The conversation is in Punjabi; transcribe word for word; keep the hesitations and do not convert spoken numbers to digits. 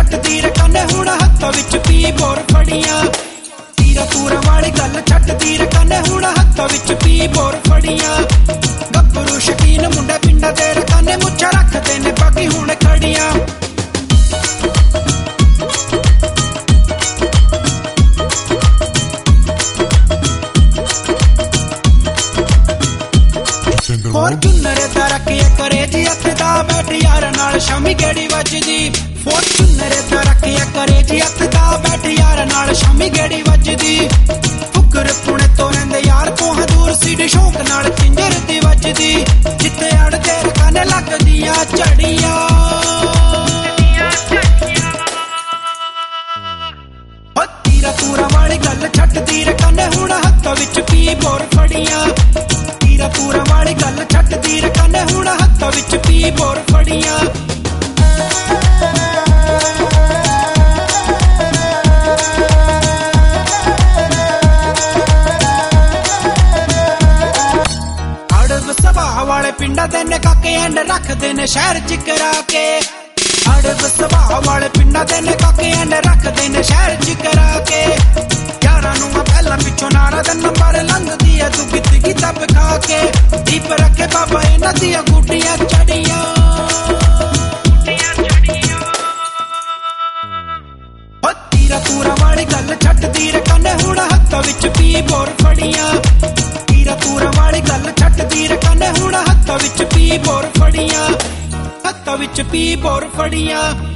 ਛੱਡਦੀ ਰਕਾਨੇ ਹੁਣ ਹੱਥਾਂ ਵਿੱਚ ਪੀ ਬੋਰ ਫੜੀਆਂ ਤੀਰਾ ਤੂਰਾ ਵਾਲੀ ਗੱਲ ਛੱਡਦੀ ਰਕਾਨੇ ਹੁਣ ਹੱਥਾਂ ਵਿੱਚ ਪੀ ਬੋਰ ਫੜੀਆਂ ਗੱਭਰੂ ਸ਼ਕੀਨ ਮੁੰਡੇ ਪਿੰਡਾਂ ਦੇ ਰਕਾਨੇ ਮੁੱਛਾਂ ਰੱਖਦੇ ਨੇ ਬਾਕੀ ਹੁਣ ਖੜੀਆਂ ਫੋਰਚੂਨਰ ਦਾ ਰੱਖਿਆ ਕਰੇ ਜੀ ਹੱਥ ਦਾ ਬੈਠ ਯਾਰ ਨਾਲ ਸ਼ਾਮੀ ਗੇੜੀ ਵੱਜਦੀ ਫੋਰਚੂਨਰ ਦਾ ਰੱਖਿਆ ਕਰੇ ਜੀ ਹੱਥ ਦਾ ਬੈਠ ਯਾਰ ਨਾਲ ਸ਼ਾਮੀ ਗੇੜੀ ਵੱਜਦੀ ਫੁਕਰ ਪੁਣੇ ਤੋਂ ਰਹਿੰਦੇ ਯਾਰ ਤੋਂ ਦੂਰ ਸੀ ਸ਼ੌਕ ਨਾਲ ਚਿੰਜਰ ਦੀ ਵੱਜਦੀ ਜਿੱਥੇ ਅੜਦੇ ਰਕਾਨੇ ਲੱਗਦੀਆਂ ਝੜੀਆਂ ਹੋ ਤੀਰਾ ਤੂਰਾ ਵਾਲੀ ਗੱਲ ਛੱਡਦੀ ਰਕਾਨੇ ਹੁਣ ਹੱਥਾਂ ਵਿੱਚ ਪੀ ਬੋਰ ਫੜੀਆਂ ਤੀਰਾ ਤੂਰਾ ਵਾਲੀ ਗੱਲ ਛੱਡਦੀ ਰਕਾਨੇ ਹੁਣ ਹੱਥਾਂ ਵਿੱਚ ਪੀ ਬੋਰ ਫੜੀਆਂ ਅੜਬ ਸੁਭਾਅ ਵਾਲੇ ਪਿੰਡਾਂ ਦੇ ਨੇ ਕਾਕੇ ਐਂਡ ਰੱਖਦੇ ਨੇ ਸ਼ਹਿਰ ਚ ਕਰਾ ਕੇ ਅੜਬ ਸੁਭਾਅ ਵਾਲੇ ਪਿੰਡਾਂ ਦੇ ਨੇ ਕਾਕੇ ਐਂਡ ਰੱਖਦੇ ਨੇ ਸ਼ਹਿਰ ਚ ਕਰਾ ਕੇ ਯਾਰਾਂ ਨੂੰ ਮੈਂ ਪਹਿਲਾਂ ਪਿੱਛੋਂ ਨਾਰਾ ਦਾ ਨੰਬਰ ਲੰਘਦੀ ਐ ਤੂੰ ਕਿੱਥੇ ਕਿਤਾਬ ਖਾ ਕੇ ਦੀਪ ਰੱਖੇ ਬਾਬਾ ਇਹਨਾਂ ਦੀਆਂ ਗੁੱਡੀਆਂ ਚੜੀਆਂ ਹੋ ਤੀਰਾ ਤੂਰਾ ਵਾਲੀ ਗੱਲ ਛੱਡਦੀ ਰਕਾਨੇ ਹੁਣ ਹੱਥਾਂ ਵਿੱਚ ਪੀ ਬੋਰ ਫੜੀਆਂ ਤੀਰਾ ਤੂਰਾ ਵਾਲੀ ਗੱਲ ਛੱਡਦੀ ਰਕਾਨੇ ਹੁਣ ਹੱਥਾਂ ਵਿੱਚ ਪੀ ਬੋਰ ਫੜੀਆਂ ਹੱਥਾਂ ਵਿੱਚ ਪੀ ਬੋਰ ਫੜੀਆਂ